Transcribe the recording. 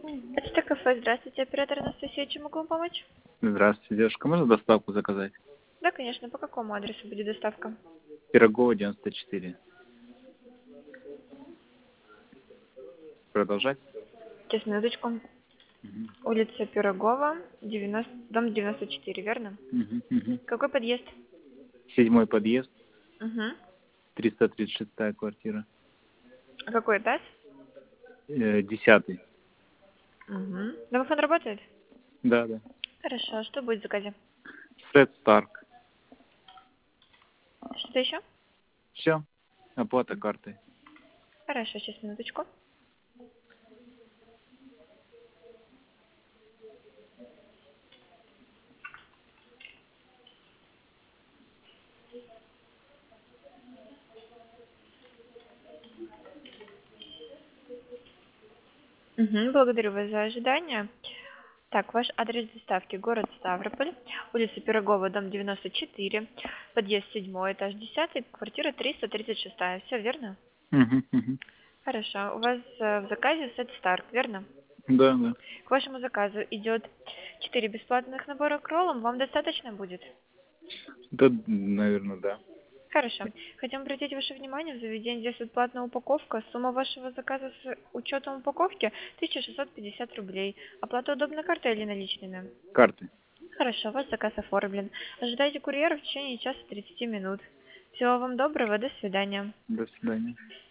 Почта кафе, здравствуйте, оператор Анастасия, чем могу вам помочь? Здравствуйте, девушка. Можно доставку заказать? Да, конечно, по какому адресу будет доставка? Пирогова, 94. Продолжать? Сейчас, минуточку. Мгм. Улица Пирогова, 90, дом 94, верно? Мгм, мгм. Какой подъезд? 7-й подъезд, Угу. 336 квартира. А какой этаж? 10-й. Угу. Домофон работает? Да, да. Хорошо, а что будет в заказе? Фред Старк. Что-то еще? Все. Оплата картой. Хорошо, сейчас, минуточку. Угу, благодарю вас за ожидание. Так, ваш адрес доставки: город Ставрополь, улица Пирогова, дом 94, подъезд 7, этаж 10, квартира 336. Все верно? Мгм, мгм. Хорошо. У вас в заказе сет Старк, верно? Да, да. К вашему заказу идет 4 бесплатных набора к роллам. Вам достаточно будет? Да, наверное, да. Хорошо. Хотим обратить ваше внимание, в заведении действует платная упаковка. Сумма вашего заказа с учетом упаковки 1650 рублей. Оплата удобной картой или наличными? Карты. Хорошо, ваш заказ оформлен. Ожидайте курьера в течение часа 30 минут. Всего вам доброго, до свидания. До свидания.